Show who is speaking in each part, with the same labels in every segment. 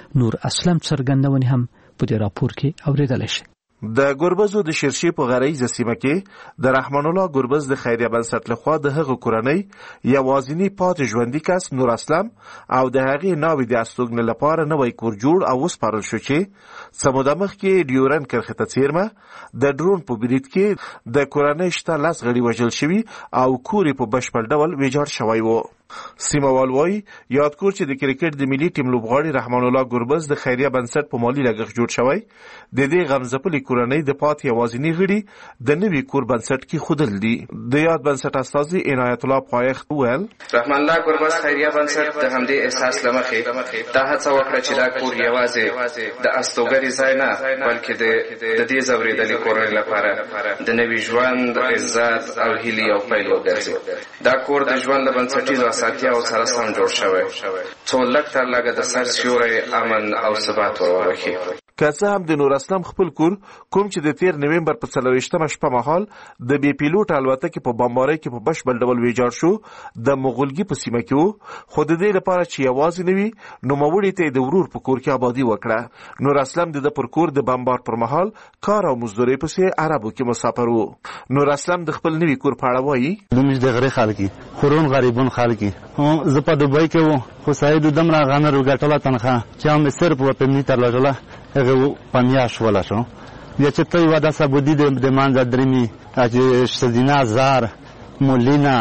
Speaker 1: نور اسلم څرګندونې هم په دې راپور کې اوریدل شي.
Speaker 2: د ګربزو د شیرشي په غریزه سیمه کې د رحمان الله ګربز د خیریه بنسټ لخوا د هغه کورنۍ یوازینی پاتې ژوندي کس نور اسلم او د هغې ناوې د استوګنې لپاره نوی کور جوړ او وسپارل شو چې څه موده مخکې ډیورن کرښې ته څیرمه د ډرون په برید کې د کورنۍ شته 10 غړي وژل شوي او کور په بشپړ ډول ویجاړ شوی و. سیموال وایي یادکور چې د کرکټ د ملي ټیم لوبغاړي رحمان الله ګربز د خیریه بنسټ په مالي لګښت جوړ شوی د دې غمځپلې کورنۍ د پات یوازینی غړي د نوي کور بنسټ کې خودل دي. د یاد بنسټ استازي عنایت الله پایخت ویل
Speaker 3: رحمان الله ګربز خیریه بنسټ د همدې احساس لمخې دا هڅه وکړه چې دا کور یوازې د استوګنې ځای نه بلکې د دې ځورېدلې کورنۍ لپاره د نوي ژوند عزت او هیلې او پیل وګرځي. دا کور د ژوند د بنسټیزو ساتیا او سره سم جوړ شوی څو لږ تر لږه د سر سیوری امن او ثبات ورورخي.
Speaker 2: که څه هم د نور اسلم خپل کور کوم چې د 13 نومبر په 24مه شپه مهال د بي پیلوټ الوتکې په بمبارۍ کې په بشپړ ډول ویجاړ شو د مغولګي په سیمه کې وو، خو د دې لپاره چې یوازې نه وي نوموړي ته د ورور په کور کې آبادي وکړه. نور اسلم د پر کور د بمبار پر مهال کار او مزدوري پسې عربو کې مسافر وو. نور اسلم د خپل نوي کور په اړه وایي
Speaker 4: دومش د غری خلک خورون غریبون خلک زه په دوبۍ کې وم خو سعید دم را غنر وګټله تنخواه چې هم صرف په پنی تر لټله هغه پنیاش ولا شو بیا چې ته ودا سبودی د مانځ درمی چې سدینا زار مولینا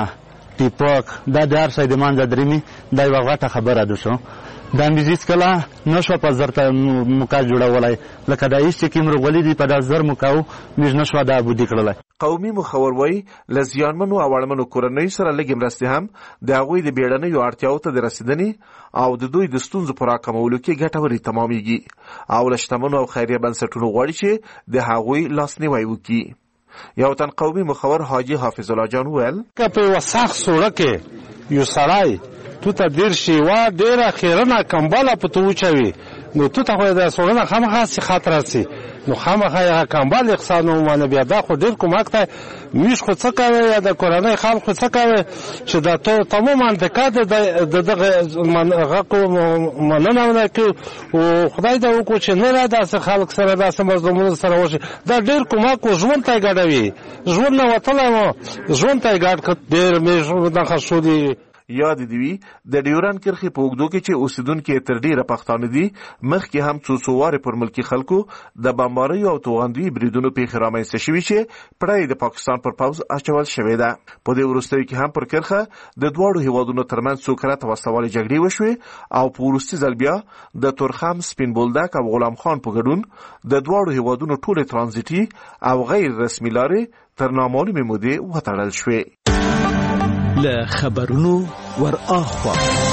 Speaker 4: ټیپاک دا د هر شي د مانځ درمی دا یو غټه خبره ده. شو د امبیزیس کلا نشو په زرته مکا جوړولای لکه د ایست کې مرغولې دی په د زر مکاو مش نشو د ابودی کړلای.
Speaker 2: قومي مخور وای لزیانمنو او اړمنو کورنۍ سره لګي مرستې هم د هغوی د بیړنۍ اړتیاو ته د رسیدنې او د دوی د ستونزو پر راکمولو کې ګټوري تمامېږي او لشتمنو او خیریه بنسټونو غواړي چې د هغوی لاسنیوي وکړي. یو تن قومي مخور حاجی حافظ الله جان ویل
Speaker 5: په وساخ سوړه کې یو سړی تو ته ډیر شي وا ډیره خیرنه کمباله په تو چوي نو تو ته خو دا سوړه خامخا سي خاطر سي نو خامخا یا کمبال اقسانو باندې بیا دا خو ډیر کومک ته میش خو څه کوي یا د کورنۍ خلک خو څه کوي چې دا ته تماما د کاده دغه منغه کو مننه نه کوي او خدای دا وکړي چې نه را داسې خلک سره داسې مظلومانو سره وشي دا ډیر کومک کو ژوند ته ګډوي ژوند نه وتلای مو ژوند ته ګډ ډیر مې د خښودي.
Speaker 2: یاد دی د ډیورن کرخي په وګدو کې چې اوسیدونکو تر ډیره پښتانه دي مخکې هم څوڅوار پر ملکی خلکو د بمبارۍ او توغندوی بریدونو په خرامه شوي چې پړای د پاکستان پر پاوز اچول شوې ده. په دې وروستیو کې هم پر کرخه د دواړو هیوادونو ترمنځ څوکرات وسوالې جګړې وشوې او په وروستي ځل بیا د تورخم سپین بولدک او غلام خان په ګډون د دواړو هیوادونو ټول ترانزیتي او غیر رسمي لارې تر نامعلومې مودې وتړل شوې.
Speaker 1: له خبرونو ور اخوا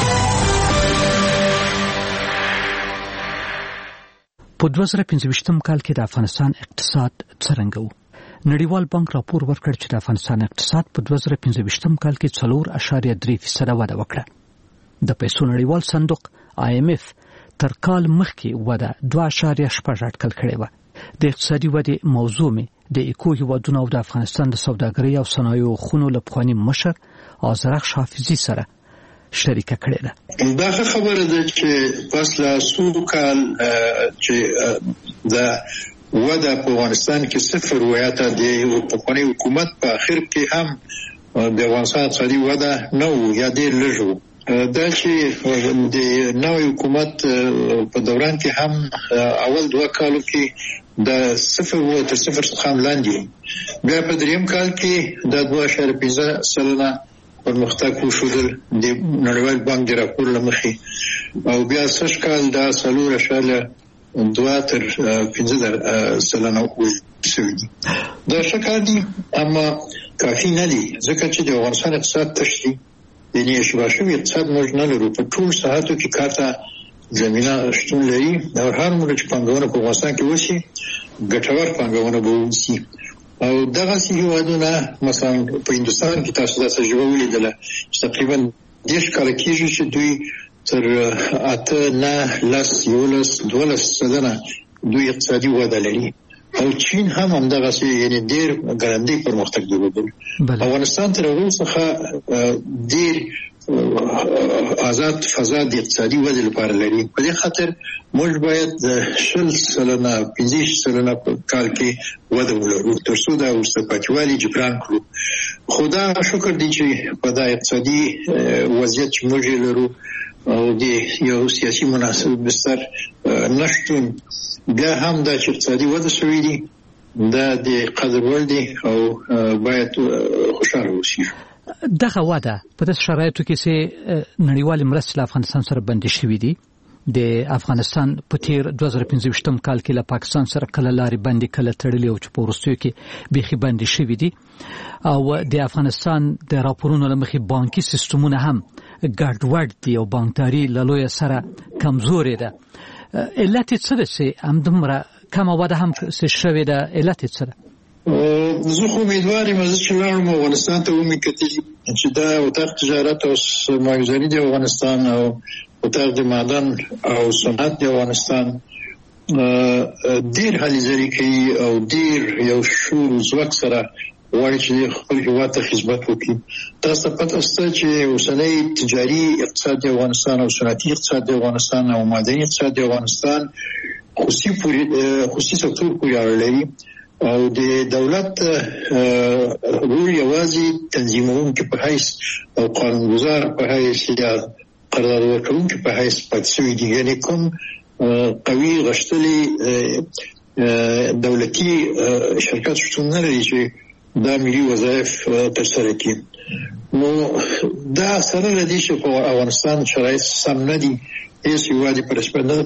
Speaker 1: په 2015 کال کې د افغانستان اقتصاد څرنګه و؟ نړیوال بانک راپور ورکړ چې د افغانستان اقتصاد په 2015 کال کې 4.3% وده وکړه. د پیسو نړیوال صندوق IMF تر کال مخکې وده 2.8% اټکل کړې و. د اقتصادي ودې موضوع مې د اکو هیوادونو او د افغانستان د سوداګرۍ او صنایعو خونو له پخواني مشر آذرخش حافظي سره شریکه کړې ده.
Speaker 6: دا خبره ده چې پس له څو کال چې د وده په افغانستان کې صفر ویاته د پخواني حکومت په اخر کې هم د افغانستان اقتصادي وده نه و یا ډېر لږ و. دا چې د نوي حکومت په دوران کې هم اول 2 کالو کې د صفر و تر صفر څخه هم لاندې بیا په دریم کال کې د 2.5% پرمختګ وشول د نړیوال بانک د راپور لمخې او بیا 6 کال د 4.2 تر 15% وشول. دا ښه کار دی اما کافي نه دی ځکه چې د افغانستان اقتصاد تش دی. یعنی شباشوي اقتصاد موږ نه لرو په ټول ساحاتو کې کارته زمينه شتون لري او هر موږ چې پانګونه په افغانستان کې وشي ګټور پانګونه به وشي او دغه هیوادونه مثلا په هندستان کې تاسو دا تجربه ولیدله چې تقریبا 10 کال کېږي چې دوی تر 8 دوی اقتصادي وده لري او چین هم همدغه سي یعنی ډېر ګړندی پرمختګ درلودل. افغانستان تر اوسه څخه ډېر آزاد فضا د اقتصادي ودې لپاره لري. په دې خاطر موږ باید 15% په کال کې وده ولرو ترڅو دا ورسته پاتېوالي جبران کړو. خدا شکر دی چې په دا اقتصادي وضعیت چې موږ لرو او د یو سیاسي مناسب بستر نشتون بیا هم دا چې اقتصادي وده شوې دي دا د قدر وړ دي او باید خوشاله اوسو.
Speaker 1: دغه وده په داسې شرایطو کې چې نړیوالې مرستې له افغانستان سره بندي شوې دي. د افغانستان په تیر 2015 کال کې له پاکستان سره کله لارې بندي کله تړلې او چې په وروستیو کې بیخي بندي شوې دي او د افغانستان د راپورونو له مخې بانکي سیستمونه هم ګډوډ دي او بانکداري له لویه سره کمزورې ده. علت څه ده چې همدومره کمه وده هم شوې ده؟ علت څه ده؟
Speaker 6: زه خو امیدوار یم چې لاړم افغانستان ته ومې کتل چې دا وطاق تجارت او سرمایه‌گذاري د افغانستان او وطاق د معدن او صنعت د افغانستان ډېر هلې ځلې کوي او ډېر یو شور ځواک سره غواړي چې خپل هېواد ته خدمت وکړي. تاسو ته پته شته چې اوسنی تجاري اقتصاد د افغانستان او صنعتي اقتصاد د افغانستان او معدني اقتصاد د افغانستان خصوصي سکتور پورې اړه لري او د دولت رول یوازې تنظیمونکي په حیث او قانونګذار په حیث یا قرارداد ورکوونکي په حیث پاتې شوي دي. یعنې کوم قوي غښتلي دولتي شرکت شتون نه لري چې دا ملي وظایف ترسره کړي. نو دا سره له دې چې په افغانستان شرایط سم نه دي هیڅ هیواد په رسمیت نه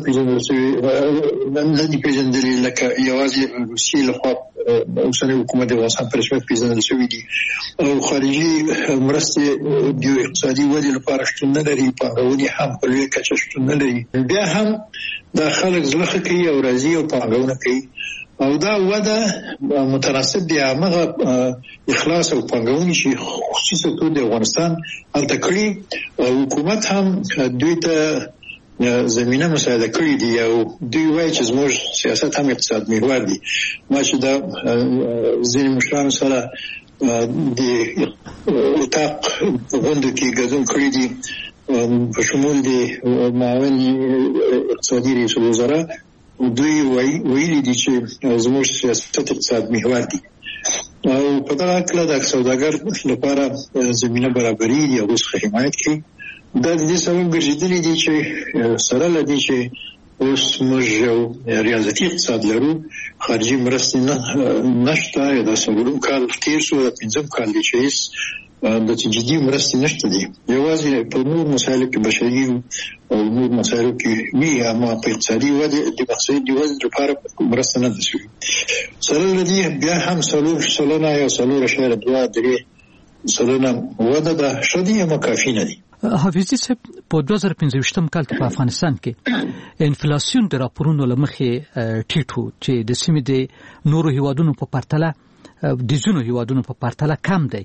Speaker 6: پیژندل لکه یوازې روسیې لخوا اوسنی حکومت د افغانستان په رسمیت پیژندل شوی دي او خارجي مرستې د اقتصادي ودې لپاره شتون نه لري. پانګونې هم په لویه کچه شتون نه لري. بیا هم دا خلک زړه ښه کوي او راځي او پانګونه کوي او دا وده متناسب دی هغه اخلاص او پانګونې چې خصوصي سکتور د افغانستان هلته کړي او حکومت هم دوی ته زمینه مساعده کړې دي او دوی وایي چې زموږ سیاست هم اقتصاد محور دی. ما چې دا ځینې مشرانو سره د اتاق غونډو کې ګډون کړی دي په شمول د معاون اقتصادي رئیس الوزرا دوی ویلي دي چې زموږ سیاست اقتصاد محور دی او په دغه کله د سوداګر لپاره زمینه برابري دي او څخه حمایت کوي. دا د دې سبب ګرځېدلی دي چې سره له دې چې اوس موږ یو ریاضتي اقتصاد لرو خارجي مرستې نشته. دا څلورم کال تېر شو دا پنځم کال دی چې هېڅ د جدي مرستې نشته دي. یوازې په نور مسایلو کې بشري او نور مسایلو کې وي اما په اقتصادي ودې د اقتصادي ودې لپاره مرسته نه ده شوې. سره له دې بیا هم 4% یا 4.3% وده ده ښه دي اما کافي نه دي.
Speaker 1: حافظي صاحب په 2015 کال کې په افغانستان کې انفلاسیون د راپورونو له مخې ټیټ و چې د سیمې د نورو هیوادونو په پرتله د ځینو هیوادونو په پرتله کم دی.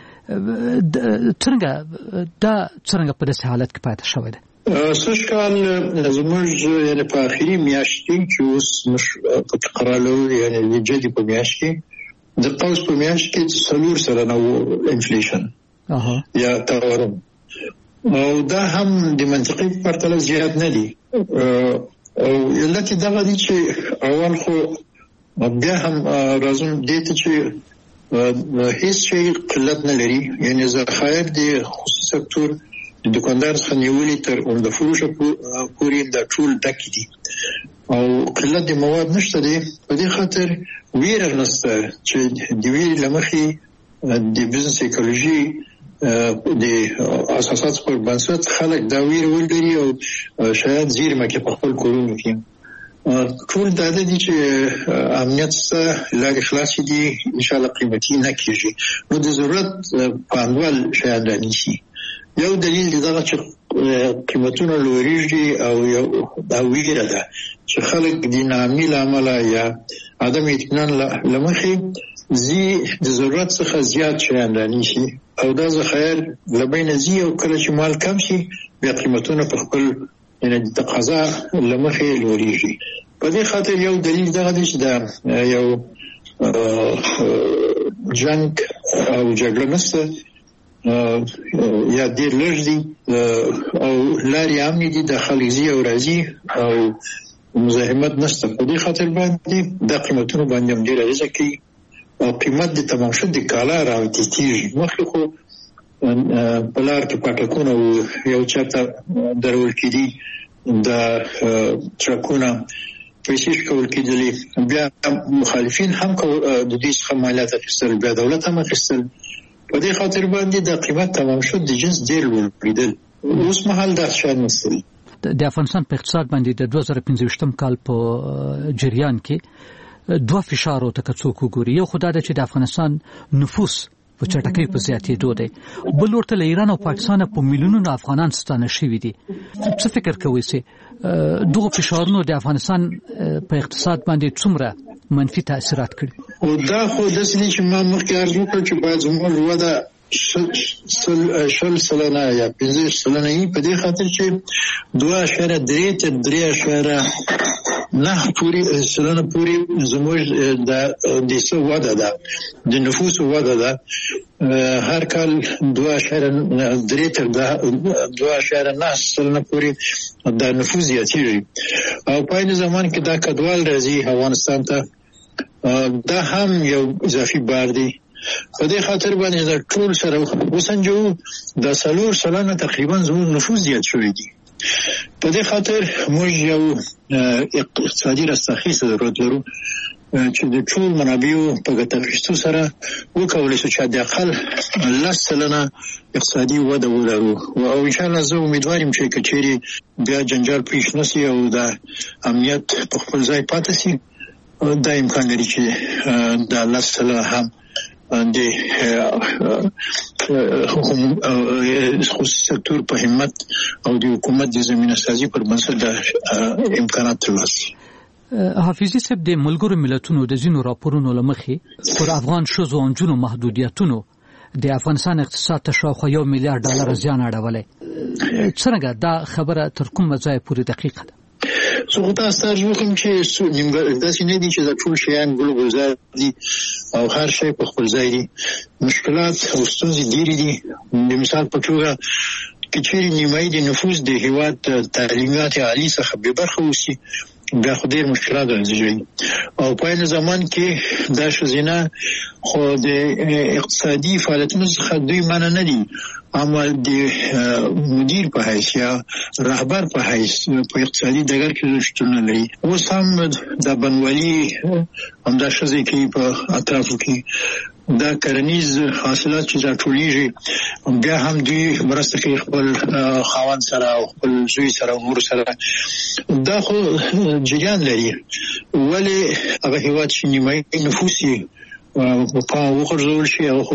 Speaker 1: څنګه په داسې حالت کې پاتې شوی دی؟
Speaker 6: سږ کال زموږ یعنې په آخري میاشت کې چې اوس موږ په تقرار لرو یعنې د جدي په میاشت کې د قوس په میاشت کې 4% انفلیشن یا تورم او دا هم د منطقي پرتله زیات نه دي او علت دغه دي چې اول خو بیا هم راځم دې ته چې هیڅ شی قلت نه لري. یعنې ذخایر د خصوصي سکتور د دکاندار څخه نیولې تر عمده فروشه پورې دا ټول ډکې دي او قلت د مواد نشته دی. په دې خاطر ویره نشته چې د ویرې له مخې د بزنس سایکولوژي د اساسات پر بنسټ خلک دا ویره ولري او شاید زیرمه کې په خپل کورونو کې ټول دا دي چې امنیت څخه لږ خلاص دي ان شاء الله قیمتي نه کیږي. نو د ضرورت پانګوال شاید رانیسي. یو دلیل دی دا چې قیمتونه لوړیږي او یو دا ویره ده چې خلک د ناامنۍ له امله یا عدم اطمینان له مخې د ضرورت څخه زیات شیان رانیسي او دا ذخایر له بینه ځي او کله چې مال کم شي بیا قیمتونه په خپل یعنې د تقاضا له مخې لوړیږي. په دې خاطر یو دلیل دغه دی چې دا یو جنګ او جګړه نشته یا ډېر لږ دي او لارې امنې دي، د خلک ځي او راځي او مزاحمت نشته. په دې خاطر باندې د قیمتونو باندې هم ډېر اغېزه کوي او قیمت د تمام شو د کالا راوتیږي. مخکې خو په لار کې پاټکونه یو چاته درول کېدي، د ټرکونه پیسې کول کېدلې، بیا مخالفین هم د دې څخه مالیات اخیستل، بیا دولت هم اخیستل. په دې خاطر باندې د قیمت تمام شو د جنس ډېر لوړېدل. اوس مهال دا شاید نشته.
Speaker 1: د افغانستان په اقتصاد باندې د 2015 کال په جریان کې دوه فشارو ته څوک وګوري. یو خدای د چې د افغانستان نفوس په چټکۍ په زیاتېدو دی، بل ورته له ایران او پاکستان په میلیونونو افغانان ستانه شوي دي. څه فکر کوئ چې دغه فشارونو د افغانستان په اقتصاد باندې څومره منفي تاثیرات کړي؟
Speaker 6: او دا خو داسې دي چې ما مخکې عرض وکړ چې باید زموږ وده 10% یا 15% په دې خاطر چې 2.3 تر 3.9 پورې زموږ د څه وده ده، د نفوس وده ده. هر کال 2.3 تر 2.9 پورې د نفوس زیاتېږي او په عین زمان کې دا کډوال راځي افغانستان ته، دا هم یو اضافي بار دی. په دې خاطر باندې دا ټول سره وسنجو د 4% تقریبا زموږ نفوس زیات شوی دی. په دې خاطر موږ یو اقتصادي رستاخیز ضرورت لرو چې د ټول منابعو په ګټه اخیستو سره وکولای شو چې د اقل 10% اقتصادي وده ولرو. او ان شاء الله زه امیدوار یم چې کچېری بیا جنجال پیښ نشي او د امنیت په خپل ځای پاتې شي. دا امکان لري چې د 10% هم د خصوصي سکتور په همت او د حکومت د زمینه سازي پر بنسټ د امکانات ترلاسه.
Speaker 1: حافظي صاحب، د ملګرو ملتونو د ځینو راپورونو لمخې پر افغان ښځو او نجونو محدودیتونو د افغانستان اقتصاد ته شاوخوا $1 میلیارډ زیان اړولی. څرنګه دا خبره تر کومه ځایه پورې دقیقه ده؟
Speaker 6: زه خو تاسو ته وکم چې داسې نه دي چې د ټول شیان ګلوبل دي او هر شی په خپل ځای دي. مشکلات او ستونزې ډېرې دي. د مثال په توګه که چېرې نیمایي د نفوس د هېواد تعلیمات عالي څخه بې برخه اوسي، بیا خو ډېر مشکلات راځي. او په عین زمان کې دا ښځینه خو د اقتصادي فعالیتونو څخه دوی منع نه دي، اما د مدیر په حیث یا رهبر په حیث په اقتصادي ډګر کې شتون لري. اوس هم د بنوالي همدا ښځې کوي په اطرافو کې، دا کرنیز حاصلات چې راټولیږي بیا هم دوی مرسته کوي خپل خاوند سره او خپل زوی سره او نور سره. دا خو جریان لري. ولې هغه هېواد چې نیمایي نفوس یې په وغورځول شي او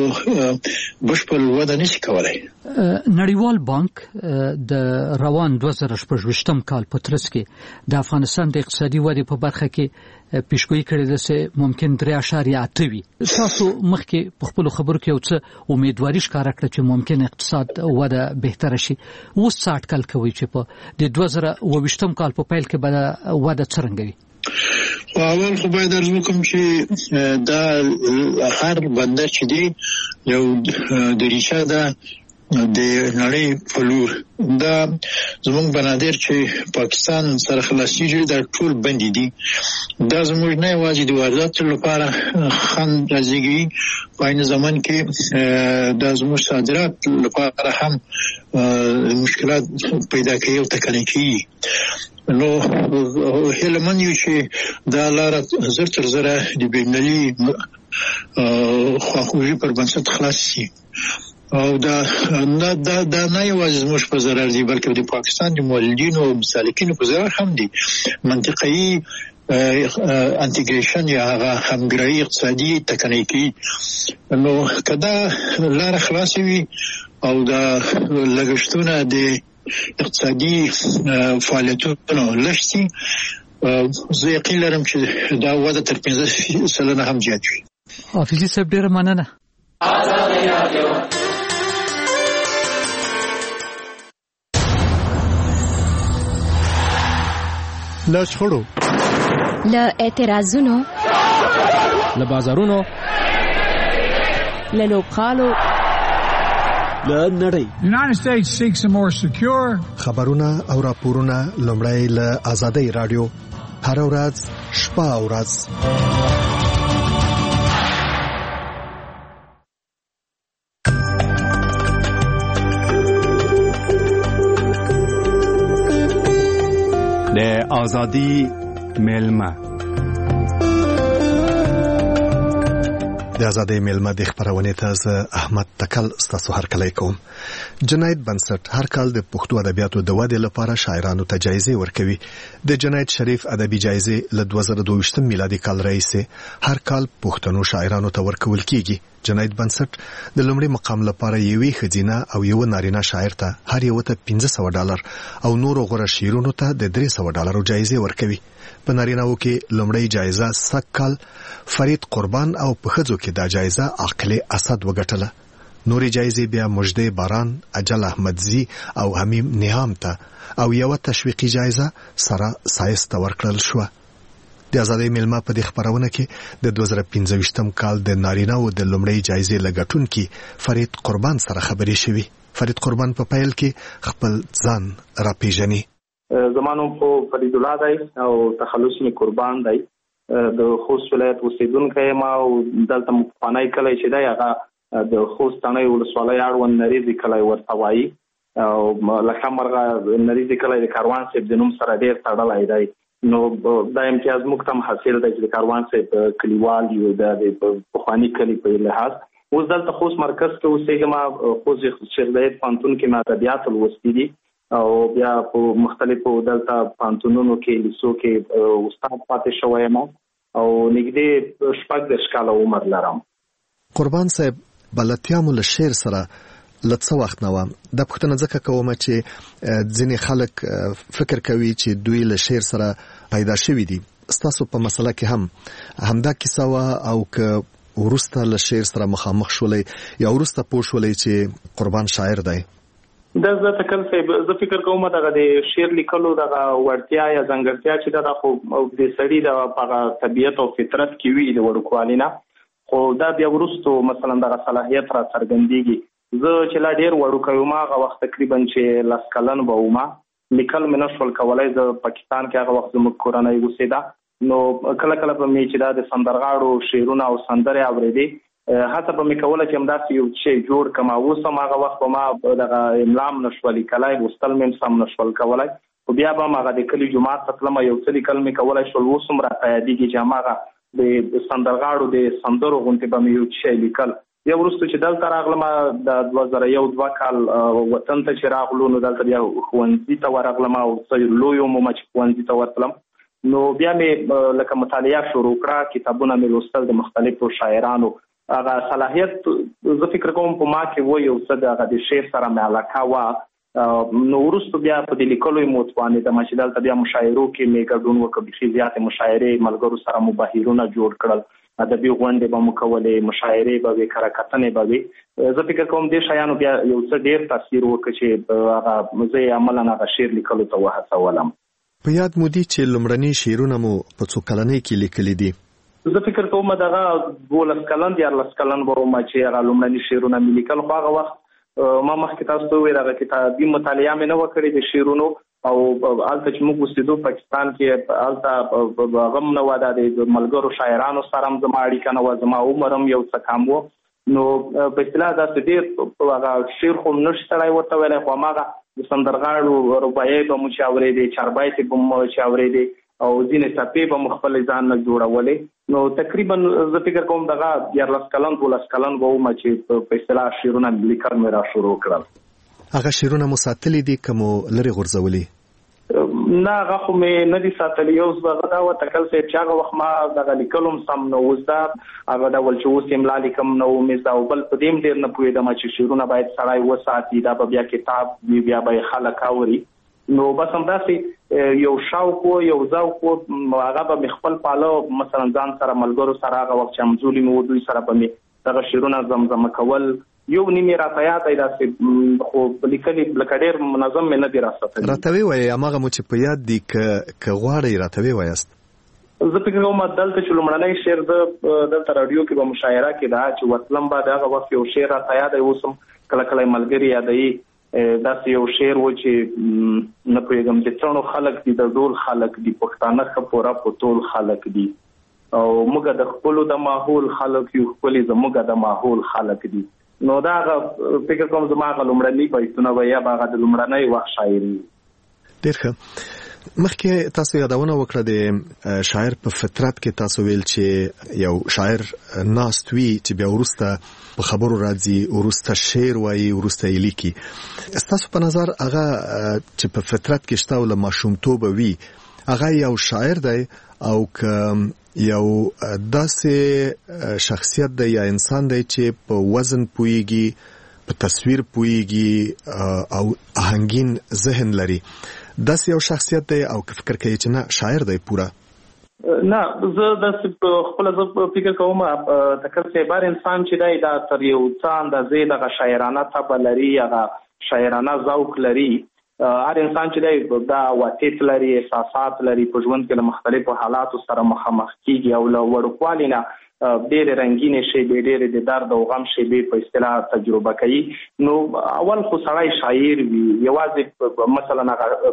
Speaker 6: بشپړ وده نشي کولای.
Speaker 1: نړیوال بانک د روان 2018 کال په ترڅ کې د افغانستان د اقتصادي ودې په برخه کې پیشګویي کړې ده چې ممکن 3.8 وي. تاسو مخکې په خپل خبرو کې یو څه امیدواري ښکاره کړه چې ممکن اقتصاد وده بهتره شي. اوس څه اټکل کوي چې په د 2022 کال په پیل کې به وده څرنګه وي؟
Speaker 6: اول خو باید عرض وکړم چې دا هر بندر چې دی یو دریچه ده د نړۍ په لور. دا زموږ بنادر چې پاکستان سره خلاصیږي دا ټول بندي دي. دا زموږ نه یوازې د وارداتو لپاره خنډ راځي، په عین زمان کې دا زموږ صادرات لپاره هم مشکلات پیدا کوي او تکلیف کوي. نو هیله من یو چې دا لاره زر تر زره د بینالي خواخوږي پر بنسټ خلاص شي. او دا نه یوازې زموږ په ضرر دي بلکې د پاکستان د مولدینو او مسالکینو په ضرر هم دي. منطقي انټیګریشن یا هغه همګرایي اقتصادي تکنیکی. نو کدا لاره خلاص وي او دا لګښتونه د اقتصادي فعالیتونو لشتي، زه یقین لرم چې دا وده تر 15% هم زیات وي.
Speaker 1: حافظي صاحب ډېره مننه.
Speaker 7: له شخړو،
Speaker 8: له اعتراضونو،
Speaker 7: له بازارونو،
Speaker 8: له لوبغالو
Speaker 7: له نړۍ.
Speaker 9: United States seeks a more secure.
Speaker 10: خبرونه او راپورونه لومړی له آزادۍ رادیو هر ورځ شپه او ورځ.
Speaker 11: د آزادی میلمه
Speaker 10: د آزادۍ میلمه د خبرونه ته زه احمد تکل ستاسو هرکلی کوم. جنایت بنسټ هر کال د پښتو ادبیاتو د ودې لپاره شاعرانو ته جایزې ورکوي. د جنایت شریف ادبي جایزې له 2022 میلادي کال راهیسې هر کال پښتنو شاعرانو ته ورکول کیږي. جنایت بنسټ د لومړي مقام لپاره یوې ښځینه او یو نارینه شاعر ته هر یو ته $500 او نور غوړه شعرونو ته د $300 جایزې ورکوي. په نارینه‌و کې لومړی جایزه سکل فرید قربان او په ښځو کې دا جایزه عقل اسد وګټله. نورې جایزې بیا مجدي باران، اجل احمدزي او حمیم نیام ته او یو تشویقي جایزه سره سایس ته ورکړل شو. د آزادۍ میلمه په دې خبرونه کې د 2015 کال د نارینه‌و د لومړی جایزې لګټونکي فرید قربان سره خبرې شوې. فرید قربان په پیل کې خپل ځان راپیژني.
Speaker 12: زمانو په فرید الله دی او تخلص می قربان دی. د خوست ولایت اوسیدونکی ما او دلته مخانای کلی چې دی هغه د خوست تنه ولسوالۍ اړوند نریزي کلی ورته وایي او لکه مرغه نریزي کلی د کاروان صاحب د نوم سره ډیر تړلی دی. نو دا امتیاز موږ ته حاصل دی چې د کاروان صاحب کلیوال یو د پخواني کلی په لحاظ. اوس دلته خوست مرکز کې اوسېږم. خوست شیخ زاید پوهنتون کې ما ادبیات لوستي دي او بیا په مختلفو دلته پوهنتونونو کې لیسو کې استاد پاتې شوی یم او نږدې 14 کاله عمر لرم.
Speaker 10: قربان صاحب بلتیا مو له شعر سره لڅ وخت نه و. د پښتنه ځکه کوم چې ځینې خلک فکر کوي چې دوی له شعر سره پیدا شوي دي. ستاسو په مسله کې هم همدا کیسه و او که ورسته له شعر سره مخامخ شولې یا ورسته پوه شولې چې قربان شاعر دی؟
Speaker 12: دا زه تکل صاحب زه فکر کوم دغه د شعر لیکلو دغه ورتیا یا ځانګړتیا چې دا خو د سړي د طبیعت او فطرت کې وی د وړوکوالینه خو دا بیا ورستو مثلا دغه صلاحیت را څرګندېږي. زه چې لا ډیر وړوکی وم هغه وخت تقریبا چې 10 کلن به وم لیکل مې نشول کولی. زه پاکستان کې هغه وخت زموږ کورنۍ اوسېده نو کله کله به مې چې دا د سندرغاړو شعرونه او سندرې اورېدې هڅه به مې کوله چې همداسې یو شی جوړ کړم. اوس هم هغه وخت به ما دغه املا هم نشول لیکلی لوستل مې هم نشول کولی خو بیا به هم هغه د کلي جومات ته تلم یو څه لیکل مې کولی شول. اوس هم راته یادېږي چې هماغه د سندرغاړو د سندرو غوندې به مې یو شی لیکل. بیا وروسته چې دلته راغلم د 2001-2 کال وطن ته چې راغلو نو دلته بیا ښوونځي ته ورغلم او څه لوی وم چې ښوونځي ته ورتلم نو بیا مې لکه مطالعه شروع کړه. کتابونه مې لوستل د مختلفو شاعرانو. هغه صلاحیت زه فکر کوم په ما کې و یو څه د شعر سره مې علاقه وه. نو وروسته بیا په دې لیکلو یې متوانېدم چې دلته بیا مشاعرو کې مې ګډون وکړ. بیخي زیاتې مشاعرې ملګرو سره مو بهیرونه جوړ کړل. ادبي غونډې به مو کولې، مشاعرې به وې، کره کتنې به وې. زه فکر کوم دې شیانو بیا یو څه ډېر تاثیر وکړ چې هغه زه یې عملاً هغه شعر لیکلو ته وهڅولم.
Speaker 10: په یاد مو دي چې لومړني شعرونه مو په څو کلنۍ کې لیکلي دي؟
Speaker 12: زه فکر کوم دغه 12 کلن 14 کلن به وم چې هغه لومړني شعرونه مې لیکل. خو هغه وخت ما مخکې تاسو ته وویل هغه کتابي مطالعه مې نه وه کړې د شعرونو او هلته چې موږ اوسېدو پاکستان کې هلته غم نه وه. دا د ملګرو شاعرانو سره هم زما اړیکه نه وه. زما عمر هم یو څه کم و نو په اصطلاح داسې ډېر هغه شعر خو نشي سړی ورته ویلی خو هماغه د سندرغاړو رباعیې به مو چې اورېدې، چاربیتې به مو چې اورېدې او ځینې څپې به مو خپل ځان نه جوړولې. نو تقریبا زه فکر کوم دغه 11 کلن 12 کلن به وم چې په اصطلاح شعرونه لیکل مې را شروع کړل.
Speaker 10: هغه شعرونه مو ساتلي دي که مو لرې غورځولي؟
Speaker 12: نه هغه خو مې نه دي ساتلي. اوس هغه دا وه تکل صاحب چې هغه وخت ما دغه لیکلو هم سم نه و زده هغه ډول چې اوس املا لیکم نه و مې زده او بل په دې هم ډېر نه پوهېدم چې شعرونه باید سړی وساتي. دا به بیا کتاب وي بیا به یې خلک اوري. نو بس همداسې یو شوق و یو ذوق و هغه به مې خپل پاله مثلا ځان سره ملګرو سره هغه وخت چې همزولي مې و دوی سره به مې دغه شعرونه زمزمه کول. یو نیمې راته یاد دی داسې خو لیکلي لکه ډېر منظم مې نه دي راساتلي.
Speaker 10: راته ووایئ هماغه مو چې په یاد دي که غواړئ راته ووایاست.
Speaker 12: زه فکر کوم دلته چې لومړنی شعر دلته رادیو کې به مشاعره کې دا چې وطلم به د هغه وخت یو شعر راته یاد دی، اوس هم کله کله ملګري یادوي. داسې یو شعر و چې نه پوهېږم چې څڼو خلک دي د ډول خلک دي، پښتانه ښه پوره په ټول خلک دي، او موږ د خپلو د ماحول خلک یو، ښکلي زموږ د ماحول خلک دي. نو دا هغه فکر کوم زما هغه لومړني بیتونه به یا به هغه د لومړنی وخت شاعري.
Speaker 10: ډېر ښه. مخکې تاسو یادونه وکړه د شاعر په فطرت کې، تاسو ویل چې یو شاعر ناست وي چې بیا وروسته په خبرو راځي، وروسته شعر وایي، وروسته یې لیکي. ستاسو په نظر هغه چې په فطرت کې شته او له ماشومتوبه وي، هغه یو شاعر دی او که یو داسې شخصیت دی یا انسان دی چې په وزن پوهیږي، په تصویر پوهیږي او آهنګین ذهن لري، داسې یو شخصیت دی او که فکر کوي چې نه شاعر دی پوره؟
Speaker 12: نه، زه داسې خپله زه فکر کوم تکل صاحبار انسان چې دی دا تر یو څه اندازې دغه شاعرانه طبع لري، هغه شاعرانه ذوق لري. هر انسان چې دی دا عواطف لري، احساسات لري، په ژوند کې له مختلفو حالاتو سره مخامخ کیږي او له وړوکوالي نه ډېرې رنګینې شیبې، ډېرې د درد او غم شیبې په اصطلاح تجربه کوي. نو اول خو سړی شاعر وي، یوازې مثلا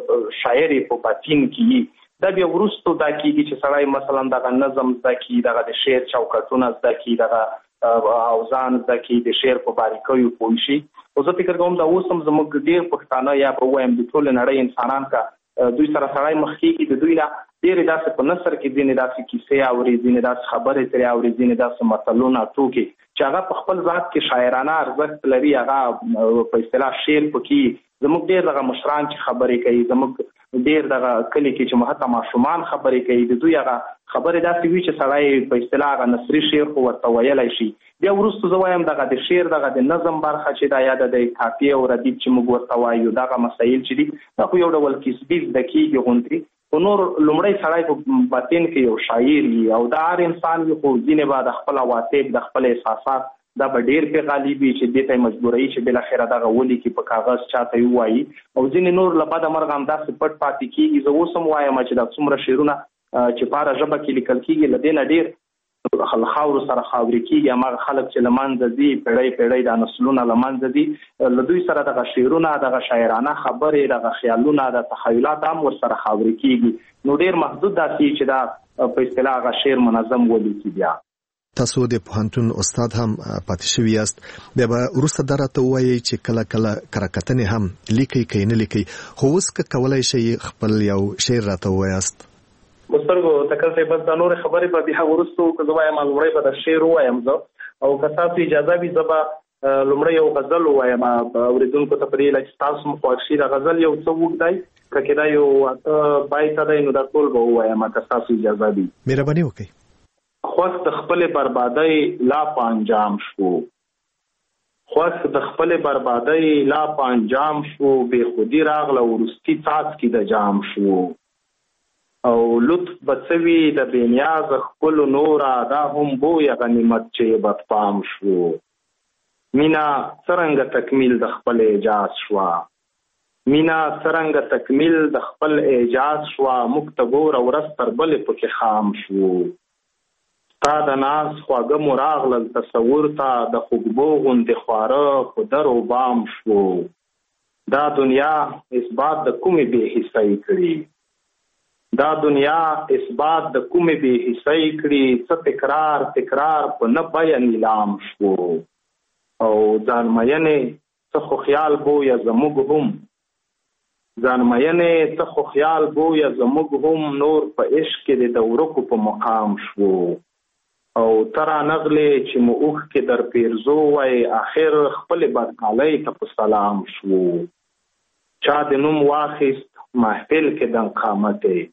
Speaker 12: شاعر په باطن کې دا بیا وروسته دا کېږي چې سړی مثلا دغه نظم زده کړي، دغه د شعر چوکاټونه زده کړي، دغه اوزان زده کړي، د شعر په باریکیو پوه شي. او زه فکر کوم دا اوس هم زموږ ډېر پښتانه یا به ووایم د ټولې نړۍ انسانان که دوی سره سړی مخ کېږي، د دوی نه ډېرې داسې په نثر کې ځینې داسې کیسې اوري، ځینې داسې خبرې ترې اوري، ځینې داسې متلونه ټوکې چې هغه په خپل ذات کې شاعرانه ارزښت لري. هغه په اصطلاح شعر پکې زموږ ډېر دغه مشران چې خبرې کوي، زموږ ډېر دغه کلي کې چې حتی ماشومان خبرې کوي، د دوی هغه خبرې داسې وي چې سړی په اصطلاح هغه نثري شعر خو ورته ویلی شي. بیا وروسته زه وایم دغه د شعر دغه د نظم برخه چې دا یا د قافیې او ردیف چې موږ ورته وایو، دغه مسایل چې دي دا خو یو ډول کسبي زده کېږي غوندې. خو نور لومړی سړی په باطن کې یو شاعر وي او دا هر انسان وي، خو ځینې به د خپل عواطف، د خپل احساسات دا به ډېر پې غالب وي چې دې ته یې مجبوروي چې بالاخره دغه ولیکي، په کاغذ چاته یې ووایي. او ځینې نور له بده مرغه همداسې پټ پاتې کېږي. زه اوس هم وایم چې دا څومره شعرونه چې په هره ژبه کې لیکل کېږي له دې نه ډېر خاورو سره خاورې کېږي. هماغه خلک چې له منځه ځي، پیړۍ پیړۍ دا نسلونه له منځه ځي، له دوی سره دغه شعرونه، دغه شاعرانه خبرې، دغه خیالونه، د تخیلات هم ورسره خاورې کېږي. نو ډېر محدود داسې چې دا په اصطلاح هغه شعر منظم ولیکي. بیا
Speaker 10: تاسو د پوهنتون استاد هم پاتې شوي یاست، بیا به وروسته دا راته ووایئ چې کله کله کره هم لیکئ که نه لیکئ، خو اوس که کولی شئ خپل یو شعر راته ووایاست؟
Speaker 12: مسترګو تکل صاحب بس دا نورې خبرې به بیا وروسته که زه وایم لومړی به د شعر ووایم زه، او که تاسو اجازه وي زه به لومړی یو غزل ووایم اورېدونکو ته په دې هیله چې تاسو هم خوښ شي. د غزل یو څه اوږد دی، که کېدای یو 8 بیته دی، نو دا ټول به ووایم که تاسو اجازه وي.
Speaker 10: مهرباني وکړئ.
Speaker 12: خوښ د خپلې بربادۍ لا په انجام شو، خوښ د خپلې بربادۍ لا په انجام شو، بې خودي راغله وروستي څاڅکي د جام شو، او لطف به څه وي د بې نیازه ښکلو نوره، دا هم بویه غنیمت چې بدپام شو. مینا څرنګه تکمیل د خپل اعجاز شوه، مینا څرنګه تکمیل د خپل اعجاز شوه، موږ ته ګوره ورځ تر بلې پکې خام شو. تا د ناز خواږه مو راغلل تصور ته، د خوږبو غوندې خواره په در و بام شو. دا دنیا اثبات د کومې بې حسۍ کړي، دا دنیا اثبات د کومې بې حسۍ کړي، څه تکرار تکرار په نه بیه نیلام شو. او ځانمینې څه خو خیال بویه زموږ هم، ځانمینې څه خو خیال بویه زموږ هم، نور په عشق کې د ورکو په مقام شو. او ترا نغلې چې مو اوښکې در پیرزو وای، آخر خپلې بدحالۍ ته په سلام شو. چا د نوم واخیست محفل کې دن قامتې،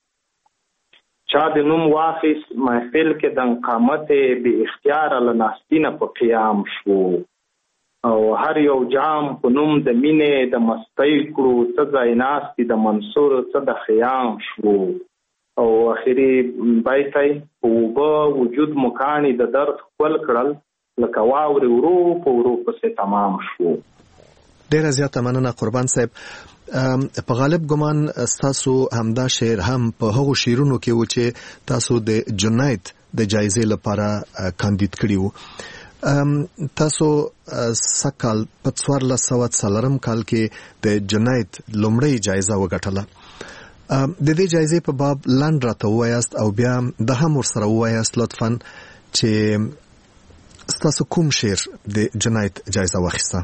Speaker 12: چا د نوم واخیست محفل کې دن قامتې، بې اختیاره له ناستینه په قیام شو. او هر یو جام په نوم د مینې د مستۍ کړو، څه ځای ناستي د منصور څه د خیام شو. او اخري بیتی په اوبه وجود مکانی د درد خپل کړل، لکه واورې ورو په ورو پسې تمام شو.
Speaker 10: ډیره زیاته مننه قربان صاحب. په غالب ګمان تاسو همدا شعر هم په هغو شعرونو کې و چې تاسو د جنید د جایزې لپاره کاندید کړی وو. تاسو سکال په 1440 کال کې د جنید لومړی جایزه وګټله. د دې جایزې په باب لاند راته وایاست او بیا د هم ورسره وایاست لطفاً چې تاسو کوم شعر د جنید جایزه واخیسته؟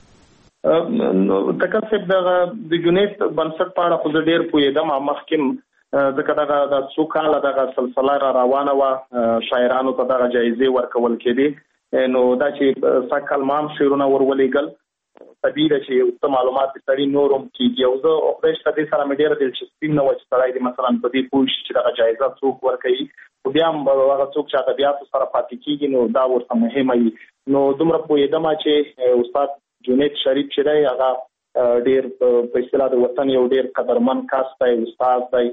Speaker 12: تکل صاحب د جنید بنسټ په اړه خو زه ډېر پوهېدم. مخکې ځکه دغه څو کاله دغه سلسله را روانه وه، شاعرانو ته دغه جایزې ورکول کېدې، نو دا چې سږ ما هم شعرونه ورولېږل، طبیعي ده چې یو څه معلومات د سړي نور هم کېږي. او زه خدای شته دې سره مې ډېره دلچسپي نه وه چې سړی دې مثلا په دې پوه شي چې دغه جایزه څوک ورکوي، خو بیا هم هغه څوک چې ادبیاتو سره پاتې کېږي نو دا ورته مهمه وي. نو دومره پوهېدم چې استاد جنید شریف چې دی هغه ډېر په اصطلاح د وطن یو ډېر قدرمن کس دی، استاد دی،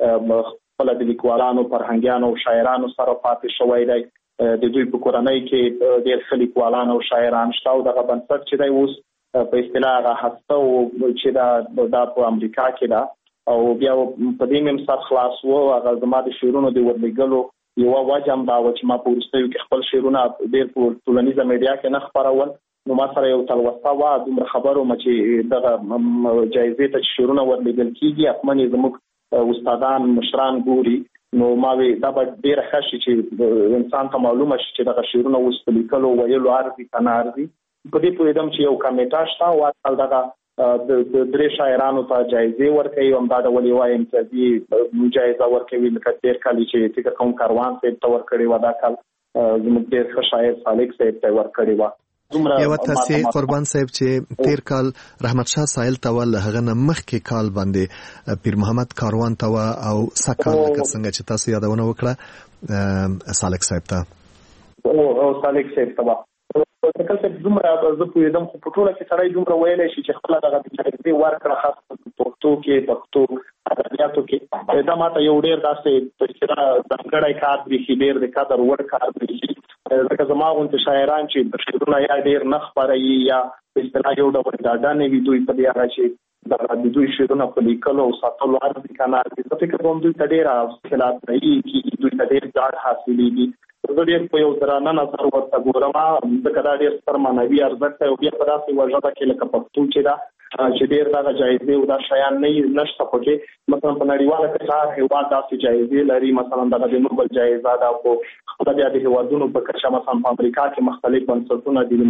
Speaker 12: خپله د لیکوالانو، فرهنګیانو او شاعرانو سره پاتې شوی دی. د دوی په کورنۍ کې ډېر ښه لیکوالان او شاعران شته او دغه بنسټ چې دی اوس په اصطلاح هغه هسته چې دا په امریکا کې ده او بیا په دې مې سر خلاص و. هغه زما د شعرونو د ورلېږلو یوه وجه هم دا وه چې ما په وروستیو کې خپل شعرونه ډېر په ټولنیزه میډیا کې نه خپرول. نو ما سره یو تلوسه وه، دومره خبر وم چې دغه جایزې ته چې شعرونه ورلېږل کېږي حتما یې زموږ استادان مشران ګوري. نو ما وی دا به ډېره ښه شي چې انسان ته معلومه شي چې دغه شعرونه اوس په لیکلو ویلو ارزي که نه ارزي. په دې پوهېدم چې یو کمیټه شته او اصل دغه د 3 شاعرانو ته جایزې ورکوي، همدا ډول یوه امتیازي جایزه ورکوي، لکه تېر کال چې فکر کوم کاروان صاحب ته ورکړې وه، دا کال زموږ ډېر ښه شاعر سالک صاحب ته ورکړې وه.
Speaker 10: یو تاسې قربان صاحب چې تیر کال رحمت شاه سایل ته ول هغه نه مخکې کال باندې پیر محمد کاروان ته او سکال لکه څنګه چې تاسو یادونه وکړه سالک صاحب ته
Speaker 12: او سالک صاحب ته تکل صاحب دومره زه پوهېدم، خو په ټوله کې سړی دومره ویلی شي چې خپله دغه جایزې ورکړه، خاص پښتو کې، پښتو ادبیاتو کې. دا ماته یو ډېر داسې په اصطلاح ځانګړی کار برېښي، ډېر د قدر وړ کار برېښي. ځکه زما غوندې شاعران چې شعرونه یا ډېر نه خپروي یا په اصطلاح یو ډول ډاډه نه وي دوی په دې هغه چې د دوی شعرونه په لیکلو او ساتلو ارزي که نه ارزي. زه فکر کوم دوی ته ډېره حوصله افزایي کېږي، دوی ته ډېر ډاډ حاصلېږي. زه ډېر په یو درانه نظر ورته ګورم، ځکه دا ډېر ستر معنوي ارزښت دی. او بیا په داسې یوه ژبه کې لکه پښتو چې ده چې ډېر دغه جایزې او دا شیان نشته پکې. مثلا په نړیواله کچه هر هېواد داسې جایزې لري، مثلا دغه د نوبل جایزه ده، خو خپله بیا د هېوادونو په کچه مثلا په امریکا کې مختلف بنسټونه دي، د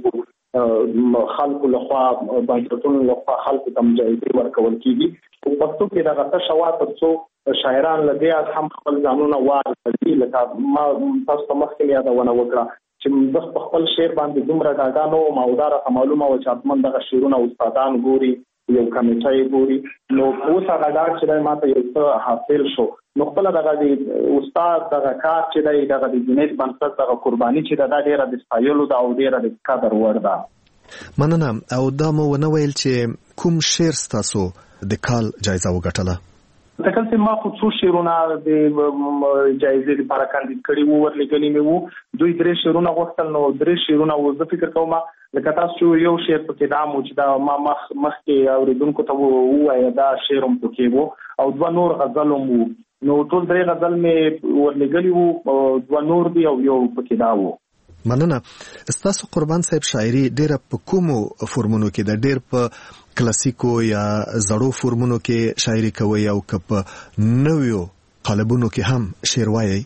Speaker 12: مختلفو خلکو لخوا بنسټونو لخوا خلکو ته جایزې ورکول کېږي. په پښتو کې دغه تشه وه تر څو شاعران له دې هم خپل ځانونه واخلي. لکه ما تاسو ته مخکې یادونه وکړه چې زه په خپل شعر باندې دومره ډاډه نه وم او دا راته معلومه وه چې حتما دغه شعرونه استادان ګوري، یو کمیټه یې ګوري. نو اوس هغه ډاډ چې دی ماته یو څه حاصل شو. نو خپله دغه د استاد دغه کار چې دی، دغه د جنید بنسټ دغه قرباني چې ده، دا ډېره د ستایلو ده او ډېره د قدر وړ ده.
Speaker 10: مننه. او دا مو ونه ویل چې کوم شعر ستاسو د کال جایزه وګټله؟
Speaker 12: تکل صاحب ما خو څو شعرونه د جایزې لپاره کاندید کړي وو، ورلېږلي مې وو. دوی 3 شعرونه غوښتل، نو 3 شعرونه وو. زه فکر کوم لکه تاسو یو شعر پکې دا مو چې دا ما مخکې اورېدونکو ته ووایه، دا شعر هم پکې وو او 2 نور غزل هم وو. نو ټول 3 غزل مې ورلېږلي وو، 2 نور دي او یو پکې دا وو.
Speaker 10: مننه. ستاسو قربان صاحب شاعري ډېره په کومو فورمونو کې ده؟ ډېر په کلاسیکو یا زړو فورمونو کې شاعري کوي او که په نویو قالبونو کې هم شعر وایي؟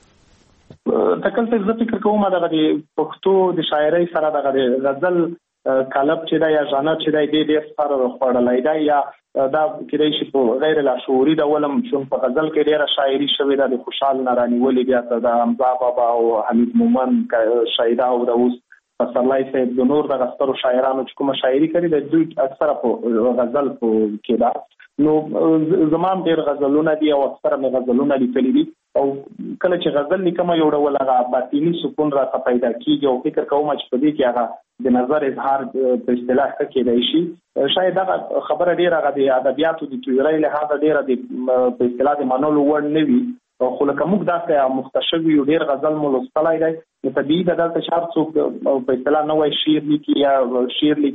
Speaker 12: تکل صاحب زه فکر کوم دغه د پښتو د شاعرۍ سره دغه د غزل قالب چې دی یا ژانر چې دی ډېر سره خوړلی دی، یا دا کېدای شي په غیر لاشعوري ډول هم چې په غزل کې ډېره شاعري شوې ده، د خوشحال نه رانیولې، بیا د حمزه بابا او حمید مومند شاعره او د اوس پسرلی صاحب د نور دغه سترو شاعرانو چې کومه شاعري کړې ده دوی اکثره په غزل کې ده. نو زما هم ډېر غزلونه دي او اکثره مې غزلونه لیکلي دي. او کله چې غزل لیکم یو ډول هغه باطني سکون راته پیدا کېږي او فکر کوم چې په دې کې هغه د نظر اظهار په اصطلاح ښه کېدای شي. شاید دغه خبره ډېره هغه د ادبیاتو د تیورۍ لحاظه ډېره د په اصطلاح د منلو وړ نه وي، خو لکه موږ داسې مختصر یو ډېر غزل مو لوستلی دی، نو طبیعي ده دلته چې هر څوک په اصطلاح نوی شعر لیکي یا شعر لیکي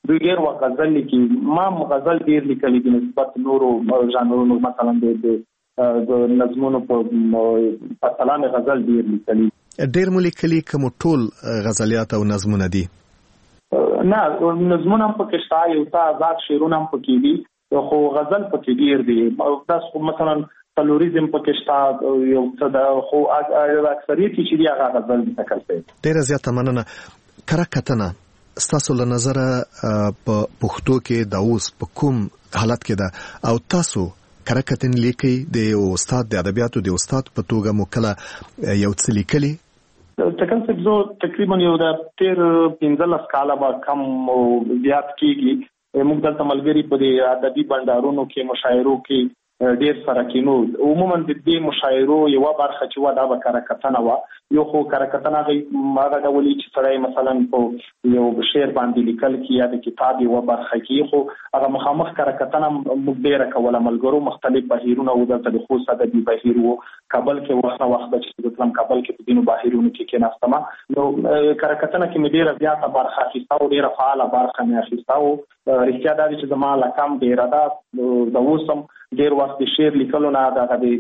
Speaker 12: دوی ډېر وخت غزل لیکي. ما غزل ډېر لیکلی دي نسبت نورو ژانرونو، مثلا د نظمونو په پرتله مې غزل ډېر لیکلی.
Speaker 10: ډېر مو لیکلي که مو ټول غزلیات او نظمونه دي؟
Speaker 12: نه، نظمونه هم پکې شته، یو څه آزاد شعرونه هم پکې دي، خو غزل پکې ډېر دي. تاسو مثلا تلوریزم پکې شته یو څه ده، خو اکثریت چې دی هغه غزل دي تکل شوی.
Speaker 10: ډېره زیاته مننه. کره کتنه ستاسو له نظره په پښتو کې د اوس په کوم حالت کې ده او تاسو کره کتنه لیکي د استاد د ادبیاتو د استاد په توګه مو کله یو څه لیکلي؟
Speaker 12: تکل څه تقریبا یو د 13-15 کاله به کم زیات کیږي. موږ دلته ملګری په دې ادبي بندارونو کې مشاعرو کې ډېر سره کینو. عموما د دې مشاعرو یو برخه چې ودا به کره کتنه و، یو خو کره کتنه هغه ډول چې سړی مثلا په یو شعر باندې لیکل کې یا د کتاب یو برخه کې، خو هغه مخامخ کره کتنه موږ ډېر کوله. ملګرو مختلف بهیرونه و، دلته د خوست ادبي بهیر و، کابل کې وخت چې د کابل کې په دینو بهیرونو کې ناستمه، نو کره کتنه کې مې ډېره زیاته برخه اخیسته او ډېره فعاله برخه مې اخیسته. او رښتیا دا چې زما لکم ډېره ده، د اوسم ډېر وخت د شعر لیکلو نه دغه د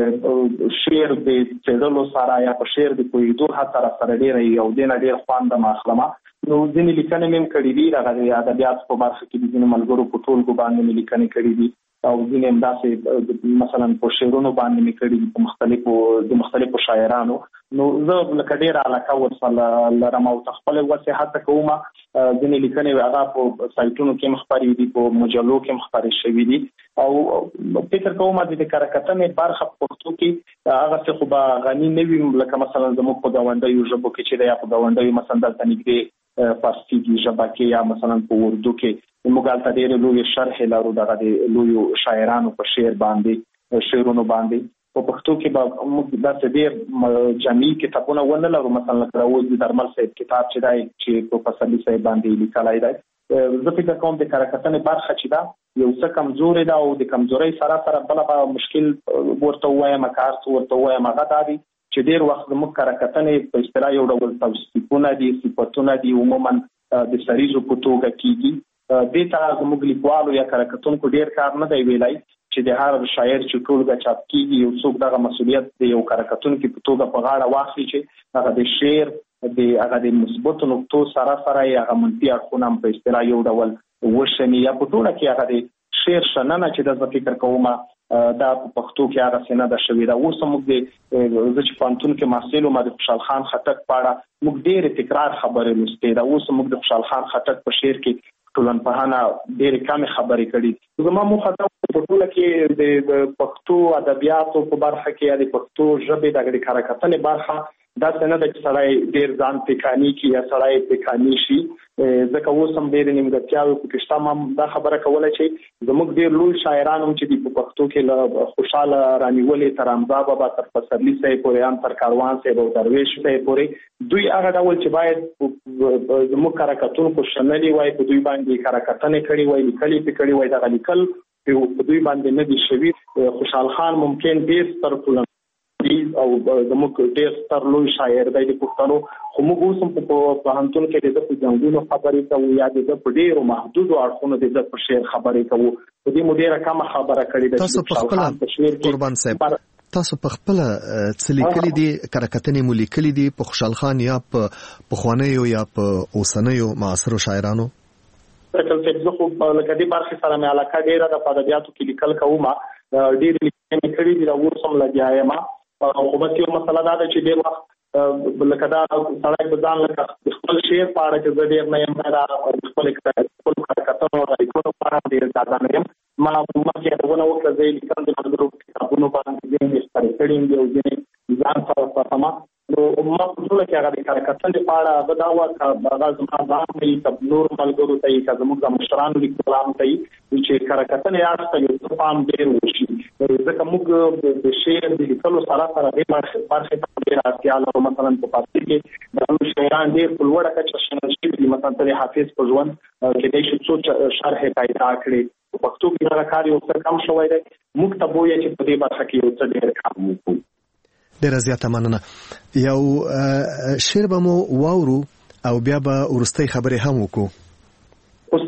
Speaker 12: شعر د څېړلو سره یا په شعر د پوهېدو هڅه راسره ډېره یو دې نه ډېر خوند م اخلمه. نو ځینې لیکنې مې هم کړي دي، دغه د ادبیاتو په برخه کې د ځینو ملګرو په ټولګو باندې مې لیکنې کړي دي او ځینې هم داسې مثلا په شعرونو باندې مې کړي دي په مختلفو شاعرانو. نو زه لکه ډېره علاقه ورسره لرم او خپله ورسې هڅه کوم. ځینې لیکنې هغه په سایټونو کې هم خپرې دي، په مجلو کې هم خپرې شوي دي او فکر کوم د کره کتنې برخه په پښتو کې هغه څه خو به غني نه وي لکه مثلا زموږ په ګاونډیو ژبو کې چې دی، یا په ګاونډیو مثلا دلته نږدې فارسي ژبه کې یا مثلا په اردو کې موږ هلته ډېرې لویې شرحې لرو دغه د لویو شاعرانو په شعرونو باندې. په پښتو کې به موږ داسې ډېر جامع کتابونه ونه لرو، مثلا لکه اوس د درمل صاحب کتاب چې دی چې په پسرلي صاحب باندې لیکلی دی. زه فکر کوم د کره کتنې برخه چې ده یو څه کمزورې ده او د کمزورۍ سره بله به مشکل ورته ووایم، کار څه ورته ووایم، هغه دا دی چې ډېر وخت زموږ کره کتنې په اصطلاح یو ډول توصیفونه دي، صفتونه دي، عموما د سریزو په توګه کېږي. دې ته زموږ لیکوالو یا کره کتونکو ډېر کار نه دی ویلی چې د هر شاعر چې ټولګه چاپ کېږي یو څوک دغه مسؤلیت د یو کره کتونکي په توګه په غاړه واخلي چې هغه د شعر هغه د مثبتو نقطو سره یې هغه منفي اړخونه هم په اصطلاح یو ډول وشني یا په ټوله کې هغه د شعر شننه چې د زه فکر کوم دا په پښتو کې هغه څه نه ده شوې ده. اوس موږ زه چې پوهنتون کې محصل وم د خوشحال خان خټک په اړه موږ ډېرې تکرار خبرې لوستې ده. اوس موږ د خوشحال خان خټک په شعر کې ټولنپوهنه ډېرې کمې خبرې کړي. زما موخه دا په ټوله کې د پښتو ادبیاتو په برخه کې یا د پښتو ژبې د کره کتنې برخه داسې نه ده چې سړی ډېر ځان پیکاني کړي یا سړی پیکاني شي، ځکه اوس هم ډېرې نیمګړتیاوې پکې شته. ما دا خبره کوله چې زموږ ډېر لوی شاعران هم چې دي په پښتو کې له خوشحاله رانیولې تر حمزه بابا تر پسرلي صاحب پورې، هم تر کاروان صاحب او درویش صاحب پورې، دوی هغه ډول چې باید زموږ کره کتونکو شنلي وای، په دوی باندې کره کتنې کړي وای، لیکلي پې کړي وای، دغه لیکل په دوی باندې نه دي شوي. خوشحال خان ممکن ډېر ستر او زموږ ډېر ستر لوی شاعر دی د پښتنو، خو موږ اوس هم په پوهنتون کې د ده په جنګونو خبرې کوو یا د ده په ډېرو محدودو اړخونو د ده په شعر خبرې کوو. په دې مو ډېره کمه خبره کړې ده.
Speaker 10: تاسو په خپله قربان صاحب تاسو په خپله څه لیکلي دي، کره کتنې مو لیکلي دي په خوشحال خان یا په پخوانیو یا په اوسنیو معاصرو شاعرانو؟
Speaker 12: زه خو لکه دې برخې سره مې علاقه ډېره ده، په ادبیاتو کې لیکل کوم، ډېرې لیکنې مې کړي دي، اوس هم لګیا یم. خو بس یو مسله دا ده چې ډېر وخت لکه دا سړی به ځان لکه خپل شعر په اړه چې زه ډېر نه یم، دا خپلو کره کتنو او لیکنو په اړه ډېر زیاته نه یم. ما مخکې یادونه وکړه زه یې لیکم د ملګرو کتابونو باندې ځینې مې خپرې کړي دي او ځینې ځان سره ساتمه. نو ما په ټوله کې هغه د کره کتنې په اړه هغه دا وه که هغه زما ځان ته وي که نورو ملګرو ته وي که زموږ د مشرانو لیکوالانو ته وي چې کره کتنې اړخ ته یو څه پام ډېر وشي، ځکه موږ د شعر د لیکلو سره دې برخې ته ډېره اړتیا لرو. مثلا په فارسي کې د شاعران ډېر په لوړه کچه شنل شوي دي، مثلا د حافظ په ژوند کېدای شي څو شرحې پیدا کړي. په پښتو کې دغه کار یو څه کم شوی دی، موږ ته بویه چې په دې برخه کې یو څه ډېر کار وکړو.
Speaker 10: ډېره زیاته مننه. یو شعر به مو واورو او بیا به وروستۍ خبرې هم وکړو.
Speaker 12: اوس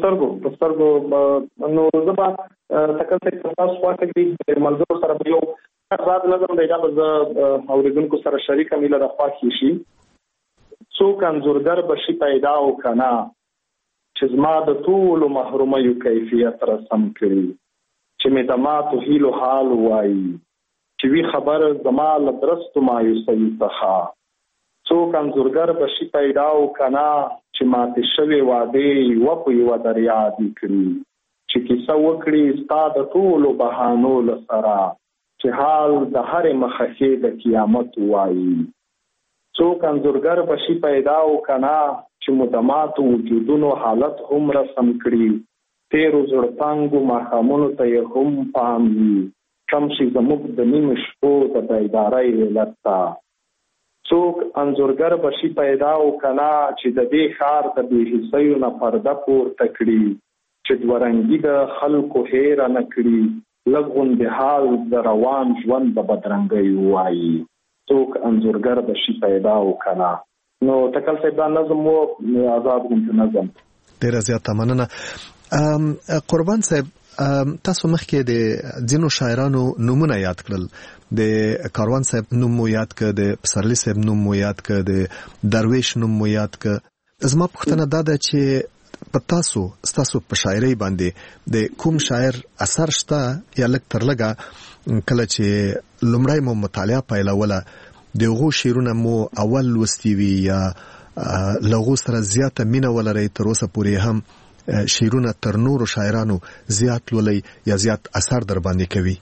Speaker 12: پسترګو نو زما تکل څه تاسو واټ کې د ملګرو سره یو آزاد نظم دی دا ز اوریدونکو سره شریک مله د خواخي شي څوک انزورګر بشي پیدا او کنا چې زما د ټول محرومه یو کیفیت رسم کړي چې مې د ماتو هیلو حال وایي چې وی خبر زما لدرست مایوسۍ څخه څوک انزورګر بشي پیدا او کنا چې ماته شوی واده و په یو دریا دی کړی چې کیسه وکړي ستاد ټول بهانو لسرا چې حال د هر مخخې د قیامت وایي څوک انزورګر بشي پیدا او کنا چې مدامات وجودونو حالت هم رسم کړي تیرو زړتانګو ماخامونو ته هم پام وي کم شي زموږ د نیم شپو د بیدارۍ لتا څوک انزورګر بشي پیدا او کنا چې د دې ښار د بې حسیو نه پرده پورته کړي چې دورنګي د خلکو هیر نه کړي لغون د حال د روان ژوند د بدرنګي وایي څوک انزورګر بشي پیدا او کنا نو تکل صاحب دا نظم مو آزاد نظم
Speaker 10: ډیر زیاته مننه قربان صاحب تاسو مخکې د ځینو شاعرانو نومونه یاد کړل د کاروان صاحب نوم مو یاد کړ د پسرلی صاحب نوم مو یاد کړ د درویش نوم مو یاد کړ زما پوښتنه دا ده چې په تاسو په شاعرۍ باندې د کوم شاعر اثر شته یا لږ تر لږه کله چې لومړی مو مطالعه پیلوله دغه شعرونه مو اول لوستي وي یا لغو سره زیاته مینه ولرئ تر اوسه پورې هم شعرونه تر نورو شاعرانو زیات لولي یا زیات اثر در باندې کوي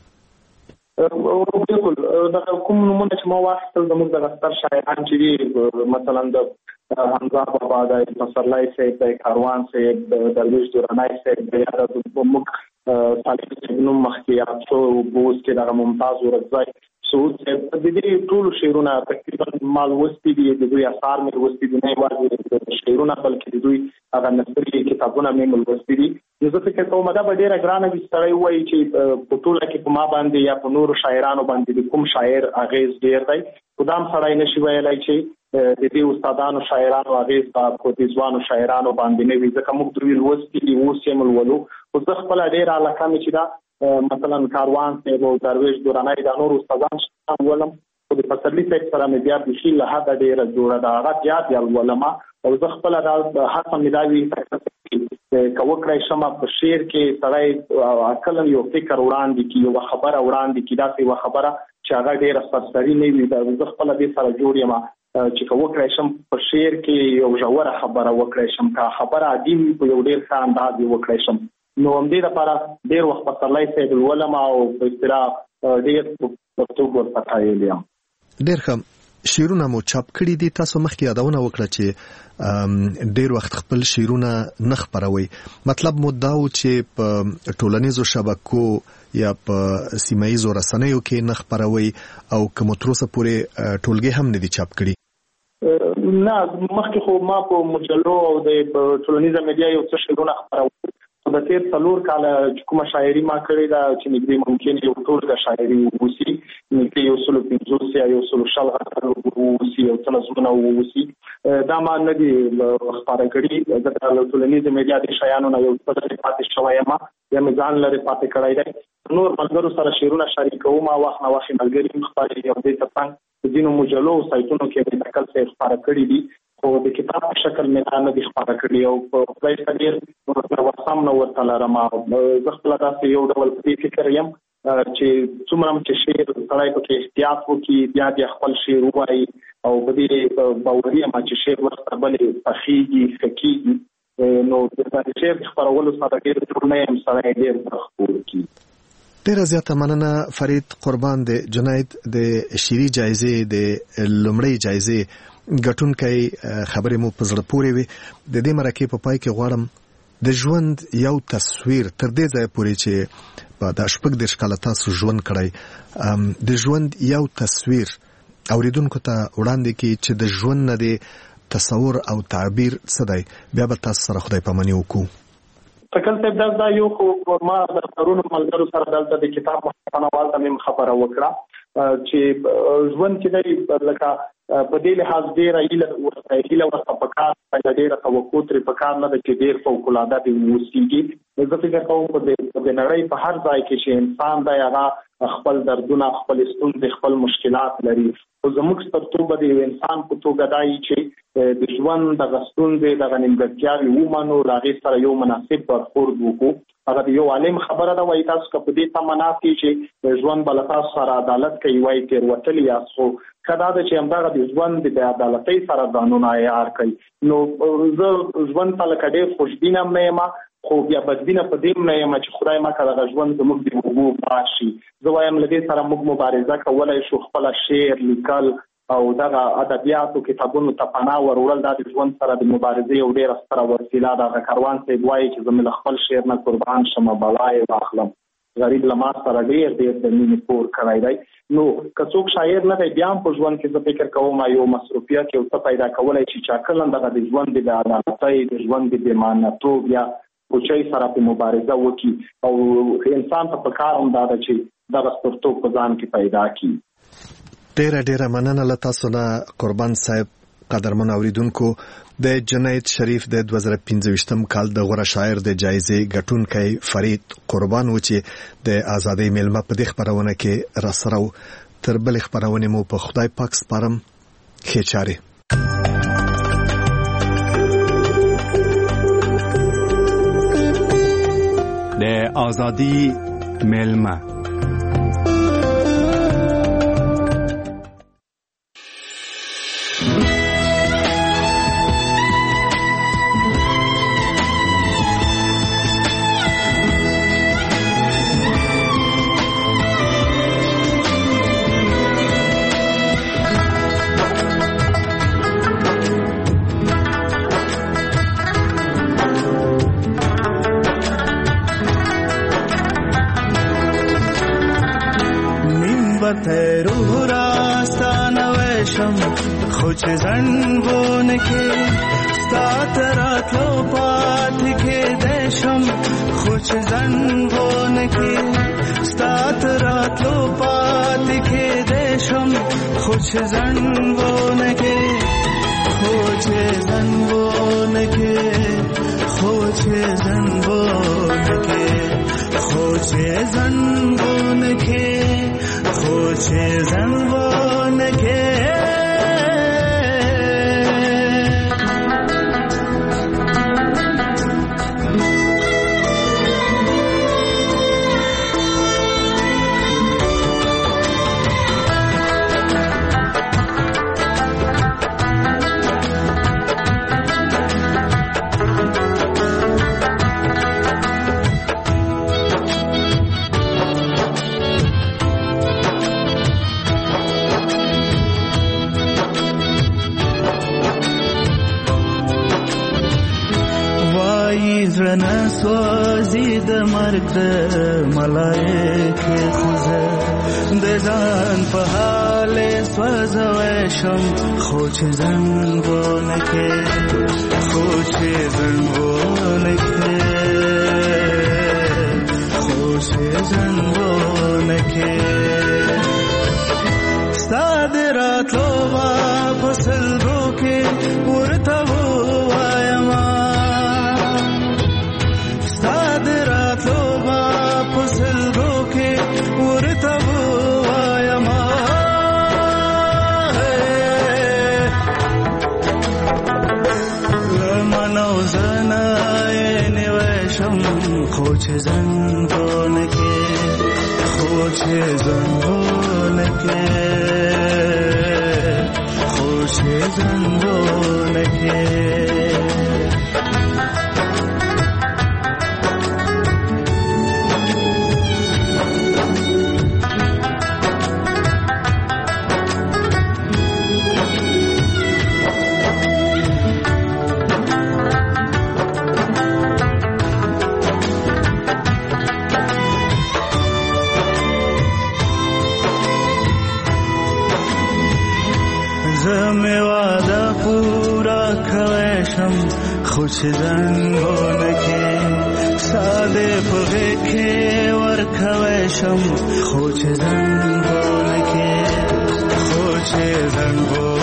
Speaker 12: بالکل دا کوم نمونه چې ما واخیستل زموږ د ستر شاعران چې مثلا د حمزه بابا د پسرلی صاحب د کاروان صاحب د درویش دورانی صاحب د موږ صالح صاحب نوم مخکې یاد شو بوز کې د ممتاز ورځای سعود صاحب د دې ټولو شعرونه تقریبا مال وستي دي د دوی اثار مې وستي دي نه یوازې شعرونه بلکې د دوی هغه نثري کتابونه مې وستي دي نو زه فکر کوم دا ډېره ګرانه دي سړی وایي چې په ټوله کې په ما باندې یا په نورو شاعرانو باندې د کوم شاعر اغیز ډېر دی خو دا هم سړی نشي ویلی چې د دې استادانو شاعرانو اغیز په دې ځوانو شاعرانو باندې نه وي ځکه موږ دوی لوستي دي اوس یې مولولو خو زه خپله ډېره علاقه مې چې دا مثلا کاروان صاحب او درویش دورانی دا نور استادان شته ولم خو د پسرلی صاحب سره مې بیا بشي له حده ډېره جوړه ده هغه بیا بیا ولما او زه خپله دا هڅه مې دا وي که وکړی شم په شعر کې سړی عقلا یو فکر وړاندې کړي یوه خبره وړاندې کړي داسې یوه خبره چې هغه ډېره سرسري نه وي زه خپله دې سره جوړ یم چې که وکړی شم په شعر کې یو ژوره خبره وکړی شم که خبره عادي وي په یو ډېر ښه انداز یې وکړی شم نو همدې لپاره ډېر وخت پسرلی صاحب لولم او په اصطلاح ډېر پښتو ورته قایل یم
Speaker 10: ډېر ښه شعرونه مو چاپ کړي دي تاسو مخکې یادونه وکړه چې ډېر وخت خپل شعرونه نه خپروي مطلب مو دا و چې په ټولنیزو شبکو یا په سیمه ییزو رسنیو کې نه خپروي او که مو تر اوسه پورې ټولګې هم نه دي چاپ کړي
Speaker 12: نه مخکې خو ما په مجلو او د ټولنیزه میډیا یو څه شعرونه خپرول د تیر 4 کاله کومه شاعري ما کړې ده چې نږدې ممکن یو ټول د شاعري ووسی نږدې یو سلو 50 یا یو سلو شل ووسی یو څه نظمونه ووسی دا ما نه دي خبره کړې د ټولنیزې میډیا د شایانو نه یو څه لري پاتې شوی ما یا مې ځان لري پاتې کړی دی نور ملګرو سره شعرونه شریکوم وخت نه وخت ملګري خبرې یو دې ترڅنګ د دینو مجلو سایتونو کې د تکل څخه خبره کړې دي خو د کتاب په شکل مې نه دي خبره کړې او په خپل ډېر ورسام نو ورته لرم زه خپل داسې یو ډول فکر یم چې څومره چې شعر سړی پکې احتیاط وکړي بیا بیا خپل شعر ووایي او په دې باوري یم چې شعر ورته بلې پخېږي ښه کېږي نو د شعر خپرولو سره ډېر جوړ نه یم سړی ډېر خپور کړي
Speaker 10: ډیره زیاته مننه فرید قربان د جنید د شعري جایزې د لومړۍ جایزې ګټونکی خبرې مو په زړه پورې وي د دې مرکې په پای کې غواړم د ژوند یو تصویر تر دې ځای پورې چې په د شپږ دېرش کاله تاسو ژوند کړی د ژوند یو تصویر اوریدونکو ته وړاندې کړي چې د ژوند نه د تصور او تعبیر څه دی بیا به تاسو سره خدای پاماني وکړو
Speaker 12: تکل صاحب دا یو خو ما د پرونو ملګرو سره دلته د کتاب محتوا والته مې خبره وکړه چې ژوند کې دی لکه په دې لحاظ ډېره هیله ورته پکار پیدا ډېره توقع ترې پکار نه ده چې ډېر فوق‌العاده دې اوسېږي. زه فکر کوم په نړۍ په هر ځای کې چې انسان دی هغه خپل دردونه خپل ستونزې خپل مشکلات لري. خو زموږ سترتوبه د یو انسان په توګه دا چې د ژوند دغه ستونزې دغه نیمګړتیاوې ومنو له هغې سره یو مناسب برخورد وکړو. هغه د یو عالم خبره ده وایي تاسو که په دې تمه ناست یې چې ژوند به له تاسو سره عدالت کوي وایي تېروتلي یاست. خو که دا ده چې همدغه د ژوند د بې عدالتۍ سره ځانونه عیار کوي نو زه ژوند ته لکه ډېر خوشبینه هم نه یم خو بیا بدبینه په دې هم نه یم چې خدای مکړه دغه ژوند زموږ د اوبو بار شي. زه وایم له دې سره موږ مبارزه کولی شو خپله شعر لیکل او دغه ادبیاتو کتابونو ته پناه وروړل دا د ژوند سره د مبارزې یو ډېره ستره وسیله ده. هغه کاروان صاحب وایي چې زه مې له خپل شعر نه قربان شم بلا یې واخلم غریب له ما سره ډېر د مینې پور کړی دی. نو که څوک شاعر نه دی بیا هم په ژوند کې زه فکر کوم یو مصروفیت یو څه پیدا کولی شي چې کله دغه د ژوند د بېعدالتۍ د ژوند د بېمعنیتوب یا پوچۍ سره په مبارزه وکړي او انسان ته پکار هم دا ده چې دغه سترتوب په ځان کې پیدا کړي.
Speaker 10: ډېره مننه له تاسو نه قربان صاحب. قدرمن اوریدونکو د جنید شریف د 2015 کال د غوره شاعر د جایزې ګټونکی فرید قربان و چې د ازادۍ میلمه په دې خبرونه کې راسره و. تر بل خبرونه مو په خدای پاک سپارم. ښې چارې.
Speaker 11: د ازادۍ میلمه
Speaker 7: تیرو راستان وشم خوش زنبون که ستات راتلو پات که دشم خوش زنبون که ستات راتلو پات که دشم خوش زنبون که خوش زنبون که خوش زنبون که خوش زنبون که خوش زنبون که سوازی د مرگ د ملائک خوزه د ځان په حال سوځوشم خوش زنبون کې خوش زنبون کې خوش زنبون کې ستاد راتلو واپس لرو کې ورته وایم خوش زنبون که خوش زنبون که خوش زنبون که خوش زنبون که ساده پغه که ورکوشم خوش زنبون که خوش زنبون